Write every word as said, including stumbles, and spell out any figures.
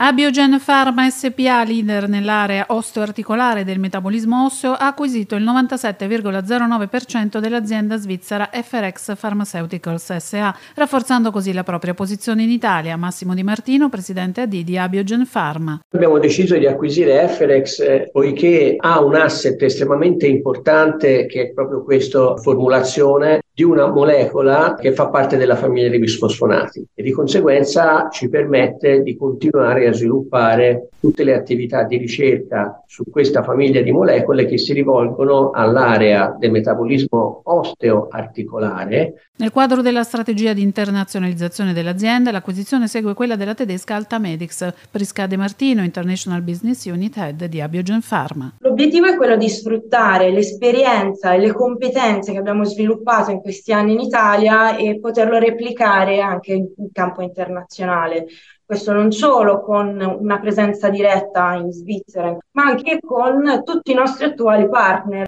Abiogen Pharma S P A, leader nell'area osteoarticolare del metabolismo osseo, ha acquisito il novantasette virgola zero nove per cento dell'azienda svizzera F R X Pharmaceuticals S A, rafforzando così la propria posizione in Italia. Massimo Di Martino, presidente A D di Abiogen Pharma. Abbiamo deciso di acquisire F R X eh, poiché ha un asset estremamente importante, che è proprio questa formulazione di una molecola che fa parte della famiglia dei bisfosfonati e di conseguenza ci permette di continuare a sviluppare tutte le attività di ricerca su questa famiglia di molecole che si rivolgono all'area del metabolismo osteoarticolare. Nel quadro della strategia di internazionalizzazione dell'azienda, l'acquisizione segue quella della tedesca Altamedix. Prisca De Martino, International Business Unit Head di Abiogen Pharma. L'obiettivo è quello di sfruttare l'esperienza e le competenze che abbiamo sviluppato in questi anni in Italia e poterlo replicare anche in campo internazionale. Questo non solo con una presenza diretta in Svizzera, ma anche con tutti i nostri attuali partner.